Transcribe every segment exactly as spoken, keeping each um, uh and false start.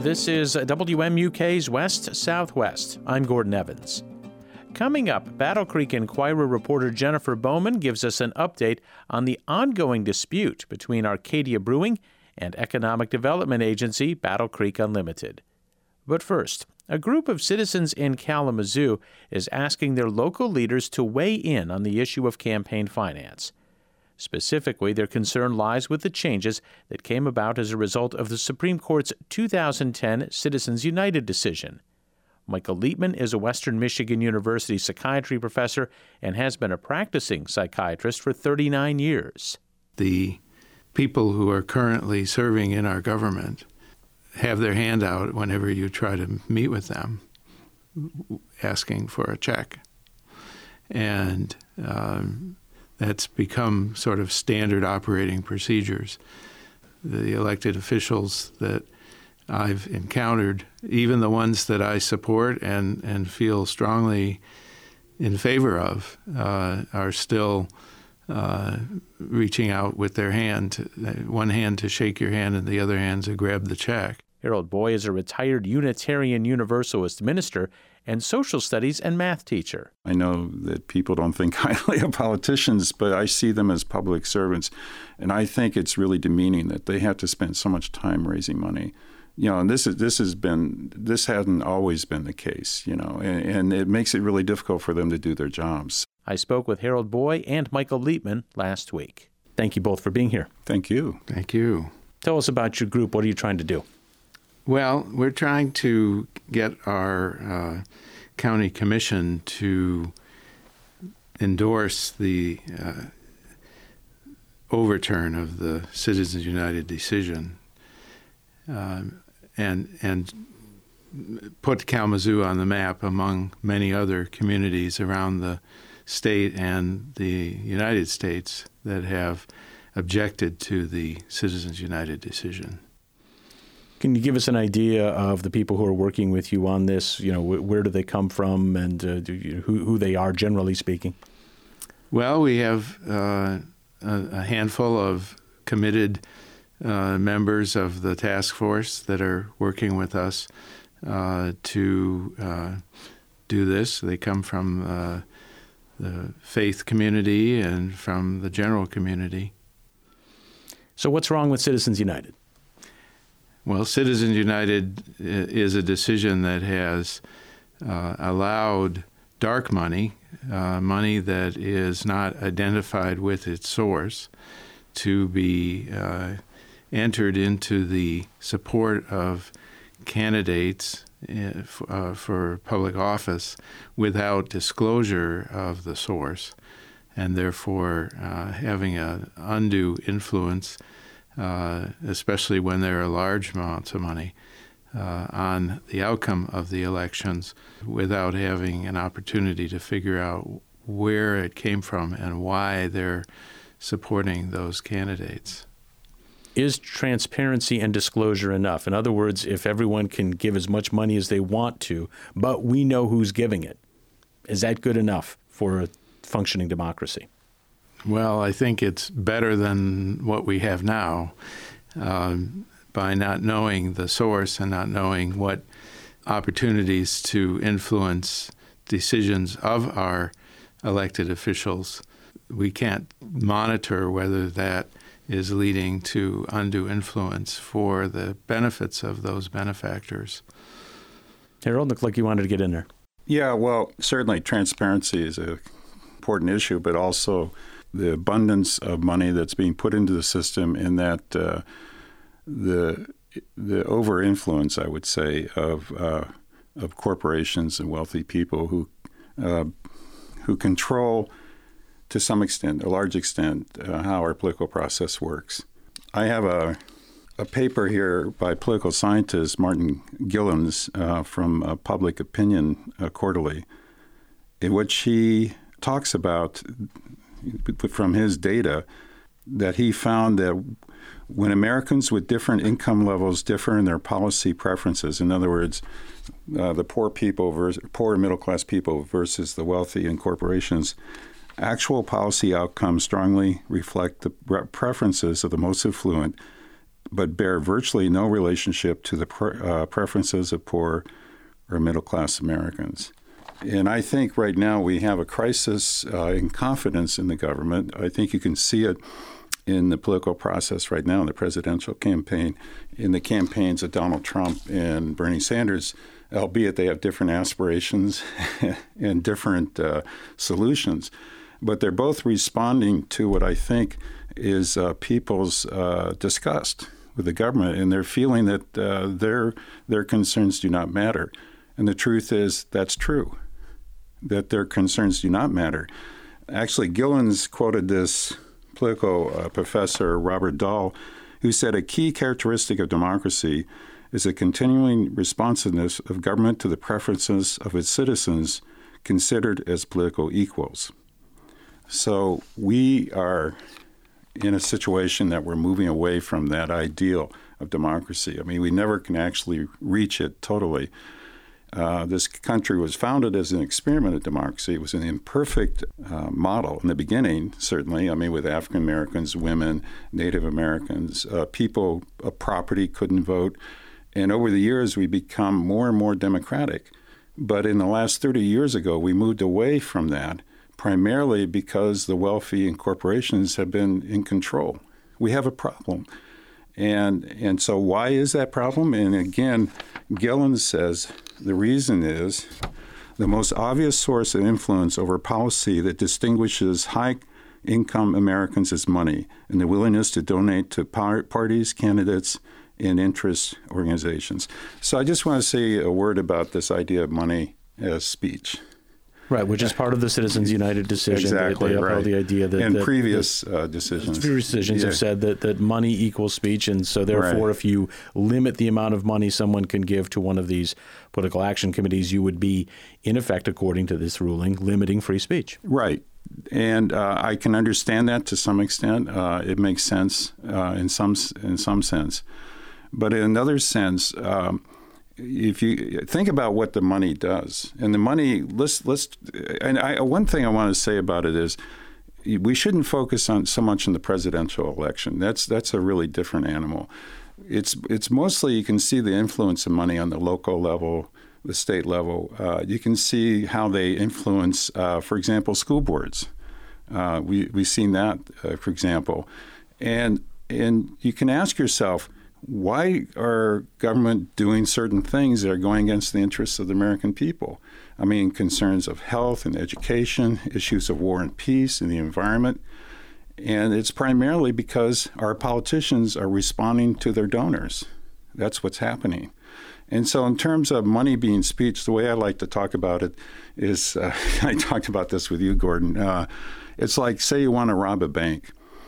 This is W M U K's West Southwest. I'm Gordon Evans. Coming up, Battle Creek Enquirer reporter Jennifer Bowman gives us an update on the ongoing dispute between Arcadia Brewing and economic development agency Battle Creek Unlimited. But first, a group of citizens in Kalamazoo is asking their local leaders to weigh in on the issue of campaign finance. Specifically, their concern lies with the changes that came about as a result of the Supreme Court's two thousand ten Citizens United decision. Michael Lietman is a Western Michigan University psychiatry professor and has been a practicing psychiatrist for thirty-nine years. The people who are currently serving in our government have their hand out whenever you try to meet with them, asking for a check. And um, that's become sort of standard operating procedures. The elected officials that I've encountered, even the ones that I support and, and feel strongly in favor of, uh, are still uh, reaching out with their hand, one hand to shake your hand and the other hand to grab the check. Harold Boy is a retired Unitarian Universalist minister and social studies and math teacher. I know that people don't think highly of politicians, but I see them as public servants. And I think it's really demeaning that they have to spend so much time raising money. You know, and this is this has been this hasn't always been the case, you know, and, and it makes it really difficult for them to do their jobs. I spoke with Harold Boy and Michael Lietman last week. Thank you both for being here. Thank you. Thank you. Tell us about your group. What are you trying to do? Well, we're trying to get our uh, county commission to endorse the uh, overturn of the Citizens United decision um, and and put Kalamazoo on the map among many other communities around the state and the United States that have objected to the Citizens United decision. Can you give us an idea of the people who are working with you on this? You know, wh- where do they come from and uh, do you, who, who they are, generally speaking? Well, we have uh, a, a handful of committed uh, members of the task force that are working with us uh, to uh, do this. They come from uh, the faith community and from the general community. So what's wrong with Citizens United? Well, Citizens United is a decision that has uh, allowed dark money, uh, money that is not identified with its source, to be uh, entered into the support of candidates uh, for public office without disclosure of the source, and therefore uh, having an undue influence, Uh, especially when there are large amounts of money, uh, on the outcome of the elections without having an opportunity to figure out where it came from and why they're supporting those candidates. Is transparency and disclosure enough? In other words, if everyone can give as much money as they want to, but we know who's giving it, is that good enough for a functioning democracy? Well, I think it's better than what we have now. Um, by not knowing the source and not knowing what opportunities to influence decisions of our elected officials, we can't monitor whether that is leading to undue influence for the benefits of those benefactors. Harold, looked like you wanted to get in there. Yeah, well, certainly transparency is an important issue, but also the abundance of money that's being put into the system, and that uh, the the over influence, I would say, of uh, of corporations and wealthy people who uh, who control, to some extent, a large extent, uh, how our political process works. I have a a paper here by political scientist Martin Gilliams uh, from uh, Public Opinion uh, Quarterly, in which he talks about, from his data, that he found that when Americans with different income levels differ in their policy preferences, in other words, uh, the poor people, versus, poor and middle-class people versus the wealthy and corporations, actual policy outcomes strongly reflect the preferences of the most affluent but bear virtually no relationship to the pre- uh, preferences of poor or middle-class Americans. And I think right now we have a crisis uh, in confidence in the government. I think you can see it in the political process right now, in the presidential campaign, in the campaigns of Donald Trump and Bernie Sanders, albeit they have different aspirations and different uh, solutions. But they're both responding to what I think is uh, people's uh, disgust with the government, and they're feeling that uh, their their concerns do not matter. And the truth is that's true, that their concerns do not matter. Actually, Gillen's quoted this political uh, professor, Robert Dahl, who said a key characteristic of democracy is a continuing responsiveness of government to the preferences of its citizens considered as political equals. So we are in a situation that we're moving away from that ideal of democracy. I mean, we never can actually reach it totally. Uh, this country was founded as an experiment of democracy. It was an imperfect uh, model in the beginning, certainly. I mean, with African Americans, women, Native Americans, uh, people of property couldn't vote. And over the years, we become more and more democratic. But in the last thirty years ago, we moved away from that, primarily because the wealthy and corporations have been in control. We have a problem. And and so why is that problem? And again, Gillen says the reason is the most obvious source of influence over policy that distinguishes high-income Americans is money and the willingness to donate to par- parties, candidates, and interest organizations. So I just want to say a word about this idea of money as speech. Right, which is part of the Citizens United decision. Exactly, they, they upheld right. the idea that and that, previous that, uh, decisions, previous decisions yeah. have said that, that money equals speech, and so therefore, Right. if you limit the amount of money someone can give to one of these political action committees, you would be, in effect, according to this ruling, limiting free speech. Right. And uh, I can understand that to some extent. Uh, it makes sense uh, in some in some sense, but in another sense. Um, If you think about what the money does, and the money, let's let's, and I, one thing I want to say about it is, we shouldn't focus on so much on the presidential election. That's that's a really different animal. It's it's mostly you can see the influence of money on the local level, the state level. Uh, you can see how they influence, uh, for example, school boards. Uh, we we've seen that, uh, for example, and and you can ask yourself, why are government doing certain things that are going against the interests of the American people? I mean, concerns of health and education, issues of war and peace and the environment. And it's primarily because our politicians are responding to their donors. That's what's happening. And so in terms of money being speech, the way I like to talk about it is, uh, I talked about this with you, Gordon. Uh, it's like, say you want to rob a bank.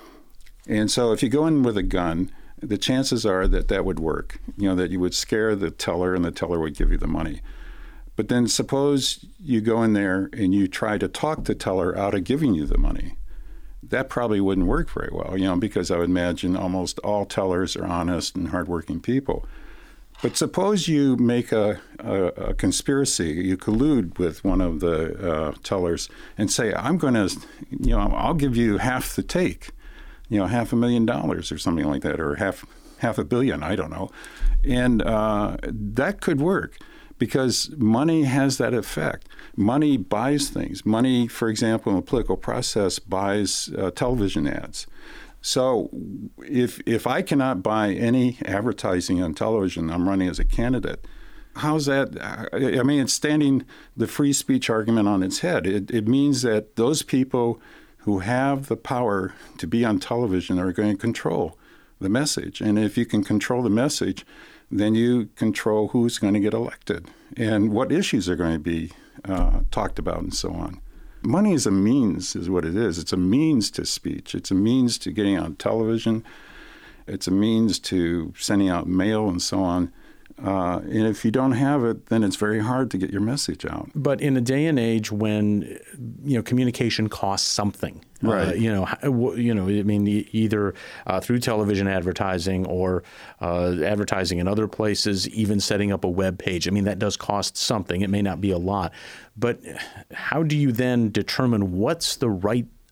And so if you go in with a gun, the chances are that that would work, you know, that you would scare the teller and the teller would give you the money. But then suppose you go in there and you try to talk the teller out of giving you the money. That probably wouldn't work very well, you know, because I would imagine almost all tellers are honest and hardworking people. But suppose you make a, a, a conspiracy, you collude with one of the uh, tellers and say, I'm going to, you know, I'll give you half the take. You know, half a million dollars or something like that, or half half a billion, I don't know. And uh, that could work because money has that effect. Money buys things. Money, for example, in the political process, buys uh, television ads. So if if I cannot buy any advertising on television, I'm running as a candidate. How's that? I mean, it's standing the free speech argument on its head. It, it means that those people who have the power to be on television are going to control the message. And if you can control the message, then you control who's going to get elected and what issues are going to be uh, talked about and so on. Money is a means, is what it is. It's a means to speech. It's a means to getting on television. It's a means to sending out mail and so on. Uh, and if you don't have it, then it's very hard to get your message out. But in a day and age when, you know, communication costs something, right? Uh, you know, you know, I mean, either uh, through television advertising or uh, advertising in other places, even setting up a web page. I mean, that does cost something. It may not be a lot, but how do you then determine what's the right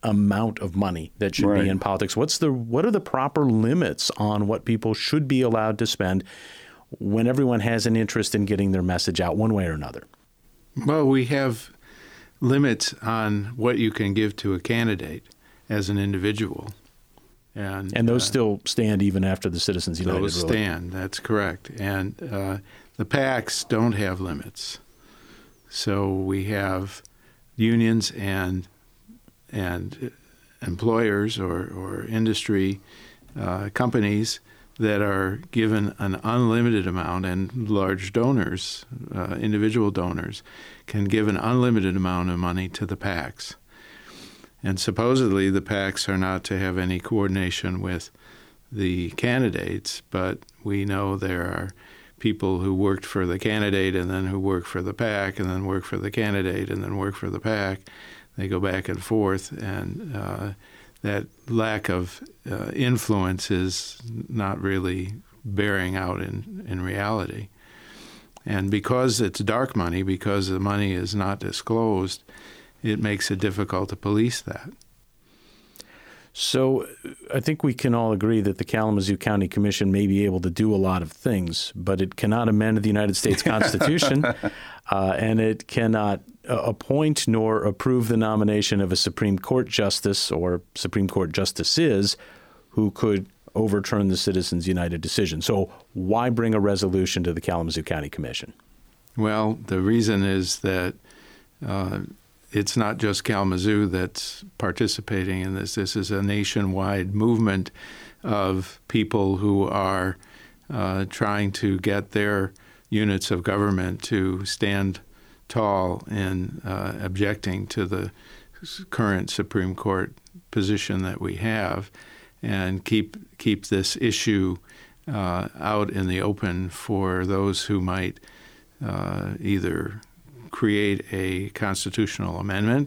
amount of money that should Right. be in politics? What's the what are the proper limits on what people should be allowed to spend when everyone has an interest in getting their message out one way or another? Well, we have limits on what you can give to a candidate as an individual. And, And those uh, still stand even after the Citizens United those ruling. stand, that's correct. And uh, the PACs don't have limits. So we have unions and and employers or, or industry uh, companies that are given an unlimited amount, and large donors, uh, individual donors, can give an unlimited amount of money to the PACs. And supposedly the PACs are not to have any coordination with the candidates, but we know there are people who worked for the candidate and then who work for the PAC and then work for the candidate and then work for the PAC. They go back and forth, and uh, that lack of uh, influence is not really bearing out in, in reality. And because it's dark money, because the money is not disclosed, it makes it difficult to police that. So I think we can all agree that the Kalamazoo County Commission may be able to do a lot of things, but it cannot amend the United States Constitution, uh, and it cannot uh, appoint nor approve the nomination of a Supreme Court justice or Supreme Court justices who could overturn the Citizens United decision. So why bring a resolution to the Kalamazoo County Commission? Well, the reason is that uh, it's not just Kalamazoo that's participating in this. This is a nationwide movement of people who are uh, trying to get their units of government to stand tall in uh, objecting to the current Supreme Court position that we have, and keep keep this issue uh, out in the open for those who might uh, either create a constitutional amendment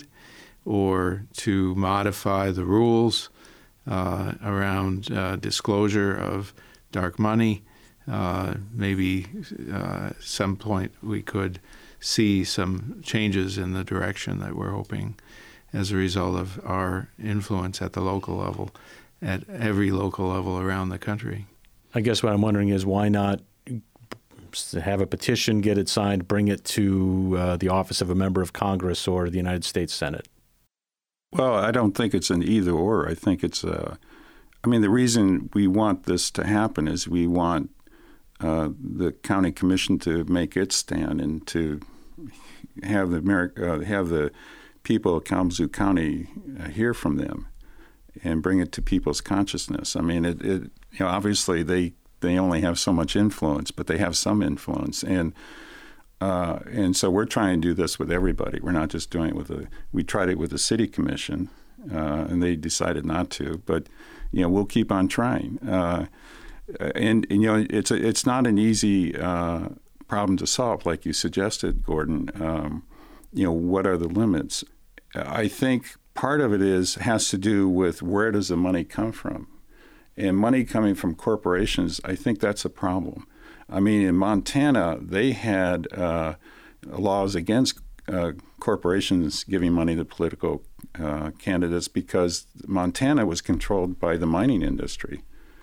or to modify the rules uh, around uh, disclosure of dark money. Uh, maybe uh, at some point we could see some changes in the direction that we're hoping as a result of our influence at the local level, at every local level around the country. I guess what I'm wondering is why not have a petition, get it signed, bring it to uh, the office of a member of Congress or the United States Senate? Well, I don't think it's an either or. I think it's a, I mean, the reason we want this to happen is we want uh, the county commission to make its stand and to have the Ameri- uh, have the people of Kalamazoo County uh, hear from them and bring it to people's consciousness. I mean, it, it you know, obviously they they only have so much influence, but they have some influence, and uh, and so we're trying to do this with everybody. We're not just doing it with the. We tried it with the city commission, uh, and they decided not to. But you know, we'll keep on trying. Uh, and, and you know, it's a, it's not an easy uh, problem to solve, like you suggested, Gordon. Um, you know, what are the limits? I think part of it is has to do with where does the money come from. And money coming from corporations, I think that's a problem. I mean, in Montana, they had uh, laws against uh, corporations giving money to political uh, candidates because Montana was controlled by the mining industry.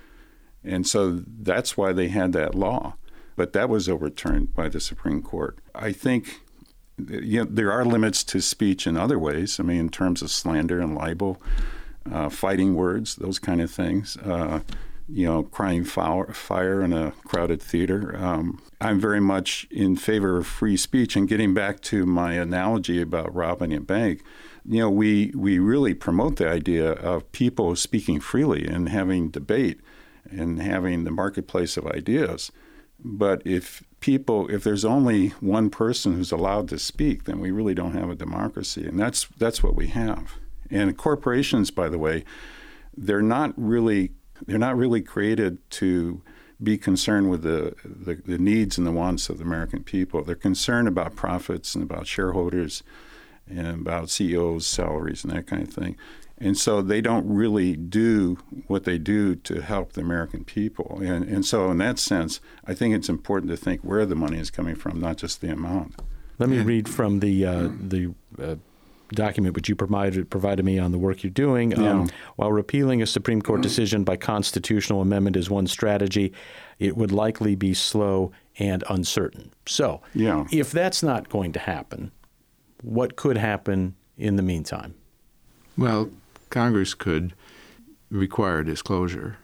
And so that's why they had that law. But that was overturned by the Supreme Court. I think you know, there are limits to speech in other ways. I mean, in terms of slander and libel. Uh, fighting words, those kind of things, uh, you know, crying fire, fire in a crowded theater. Um, I'm very much in favor of free speech. And getting back to my analogy about robbing a bank, you know, we, we really promote the idea of people speaking freely and having debate and having the marketplace of ideas. But if people, if there's only one person who's allowed to speak, then we really don't have a democracy. And that's that's what we have. And corporations, by the way, they're not really they're not really created to be concerned with the, the, the needs and the wants of the American people. They're concerned about profits and about shareholders and about C E Os' salaries and that kind of thing. And so they don't really do what they do to help the American people. And, and so in that sense, I think it's important to think where the money is coming from, not just the amount. Let me read from the uh, the uh, document which you provided provided me on the work you're doing. Yeah. Um, while repealing a Supreme Court decision by constitutional amendment is one strategy, it would likely be slow and uncertain. So yeah. if that's not going to happen, what could happen in the meantime? Well, Congress could require disclosure.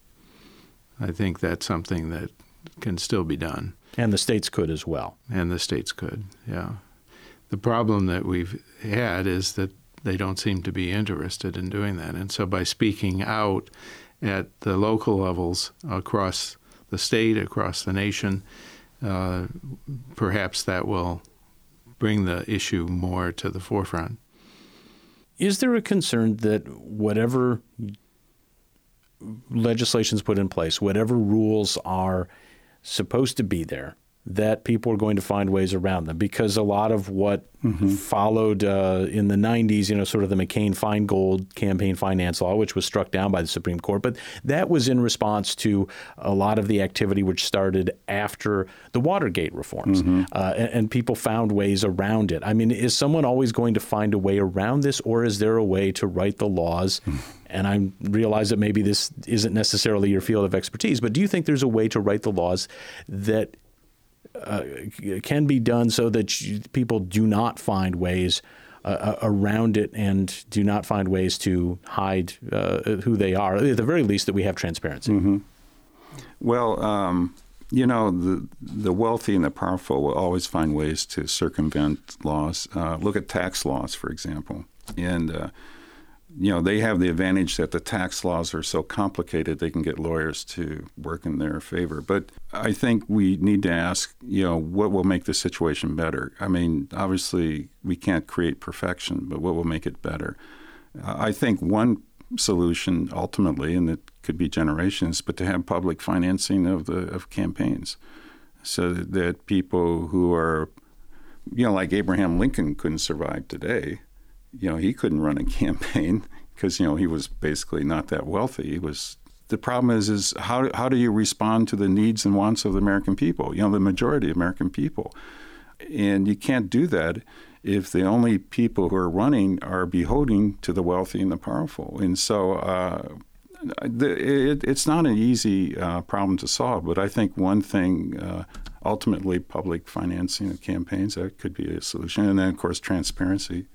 I think that's something that can still be done. And the states could as well. And the states could, yeah. The problem that we've had is that they don't seem to be interested in doing that. And so by speaking out at the local levels across the state, across the nation, uh, perhaps that will bring the issue more to the forefront. Is there a concern that whatever legislation is put in place, whatever rules are supposed to be there, that people are going to find ways around them? Because a lot of what mm-hmm. followed uh, in the nineties, you know, sort of the McCain-Feingold campaign finance law, which was struck down by the Supreme Court, but that was in response to a lot of the activity which started after the Watergate reforms, mm-hmm. uh, and, and people found ways around it. I mean, is someone always going to find a way around this, or is there a way to write the laws? Mm. And I realize that maybe this isn't necessarily your field of expertise, but do you think there's a way to write the laws that Uh, can be done so that you, people do not find ways uh, around it and do not find ways to hide uh, who they are, at the very least that we have transparency? Mm-hmm. Well, um, you know, the the wealthy and the powerful will always find ways to circumvent laws. Uh, look at tax laws, for example. And uh, you know, they have the advantage that the tax laws are so complicated they can get lawyers to work in their favor. But I think we need to ask, you know, what will make the situation better? I mean, obviously we can't create perfection, but what will make it better? Uh, I think one solution ultimately, and it could be generations, but to have public financing of the of campaigns so that people who are, you know, like Abraham Lincoln couldn't survive today. You know, he couldn't run a campaign because, you know, he was basically not that wealthy. He was. The problem is, is how how do you respond to the needs and wants of the American people? You know, the majority of American people, and you can't do that if the only people who are running are beholden to the wealthy and the powerful. And so, uh, the, it, it's not an easy uh, problem to solve. But I think one thing, uh, ultimately, public financing of campaigns, that could be a solution, and then of course transparency.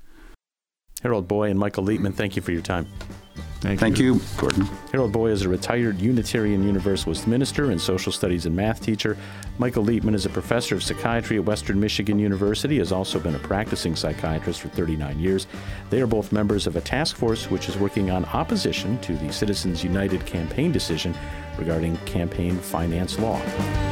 Harold Boy and Michael Lietman, thank you for your time. Thank, Thank you. you, Gordon. Harold Boy is a retired Unitarian Universalist minister and social studies and math teacher. Michael Lietman is a professor of psychiatry at Western Michigan University, has also been a practicing psychiatrist for thirty-nine years. They are both members of a task force which is working on opposition to the Citizens United campaign decision regarding campaign finance law.